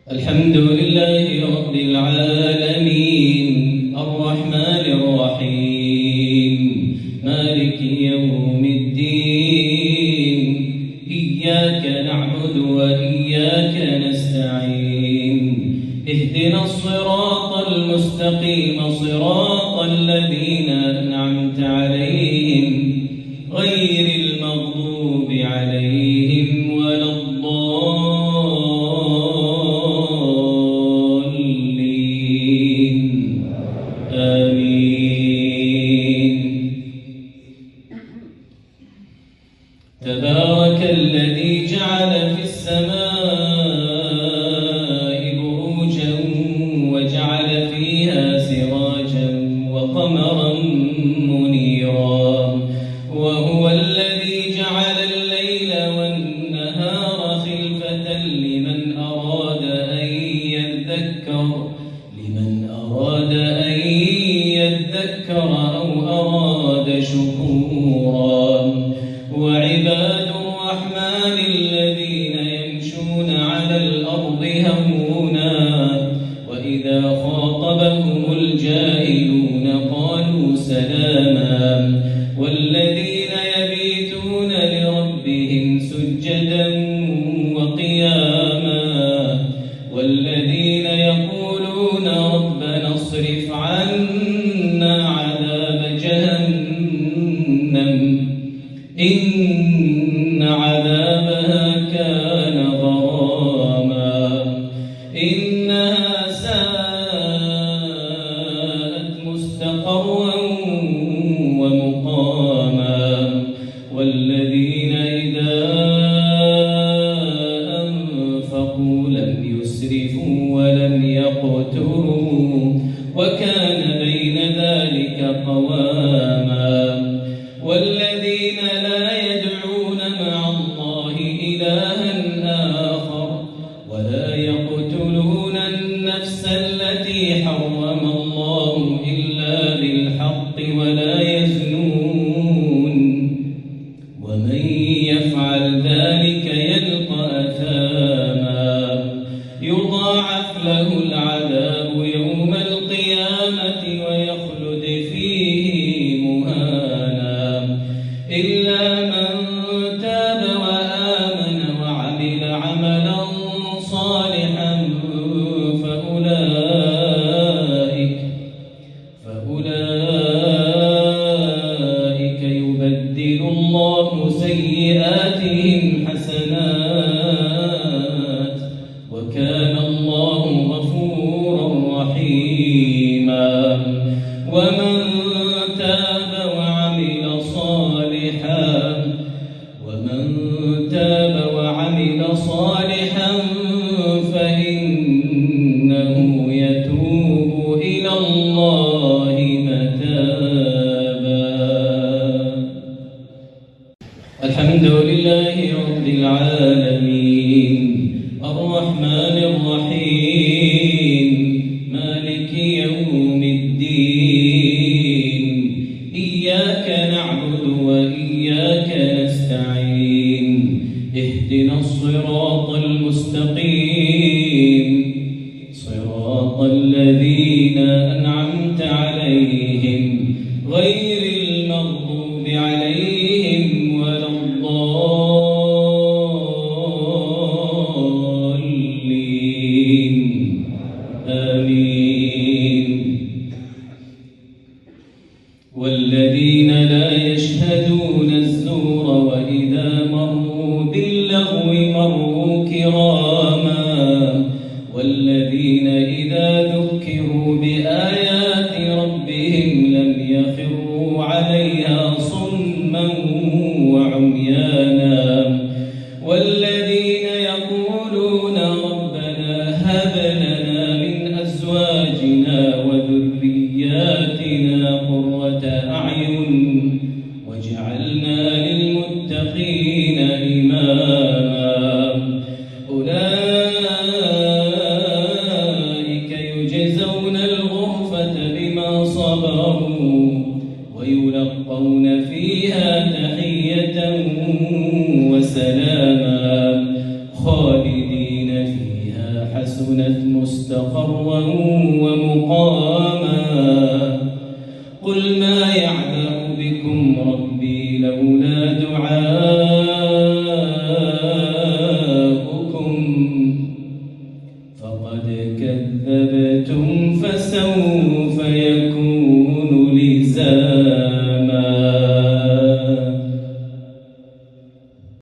الحمد لله رب العالمين الرحمن الرحيم مالك يوم الدين إياك نعبد وإياك نستعين اهدنا الصراط المستقيم صراط الذين أنعمت عليهم غير المغضوب عليهم ولا الضالين آمين. تبارك الذي جعل في السماء بروجا وجعل فيها سراجا وقمرا منيرا وهو الذي جعل الليل والنهار خلفة لمن أراد أن يذكر أو أراد شكورا. وعباد الرحمن الذين يمشون على الأرض هونا وإذا خاطبهم الجاهلون قالوا سلاما والذين يبيتون لربهم سجدا وقياما والذين يقولون ربنا اصرف عنا عذاب جهنم إن عذابها كان غراما إنها ساءت مستقرا ومقاما والذين إذا أنفقوا لم يسرفوا ولم يقتروا وكان بين ذلك قواما والذين لا يدعون مع الله إلها آخر ولا يقتلون النفس التي حرم الله إلا بالحق ولا يزنون ومن يفعل ذلك يلقى أثاما يضاعف له العذاب يوم القيامة ويخلد فيه مهانا إلا من تاب وآمن وعمل عملا صالحا فأولئك يبدل الله سيئاتهم حسنات وكان الله غفورا رحيما. ومن تاب وعمل صالحا فإنه يتوب إلى الله متابا. الحمد لله رب العالمين الرحمن الرحيم مالك يوم الدين إياك نعبد وإياك نستعين اهدنا الصراط المستقيم صراط الذين أنعمت عليهم غير المغضوب عليهم ولا الضالين آمين. والذين لا يشهدون الزور وإذا مروا باللغو مروا كراما والذين إذا ذكروا بآيات ربهم لم يخروا عليها صما وعميانا والذين يقولون ربنا هب لنا من أزواجنا وذرياتنا قرة أعين واجعلنا للمتقين إماما أولئك يجزون الغرفة بما صبروا ويلقون فيها تحية وسلاما خالدين فيها حسنا حسنت مستقرا ومقاما قل ما يعبأ بكم ربي لولا دعاؤكم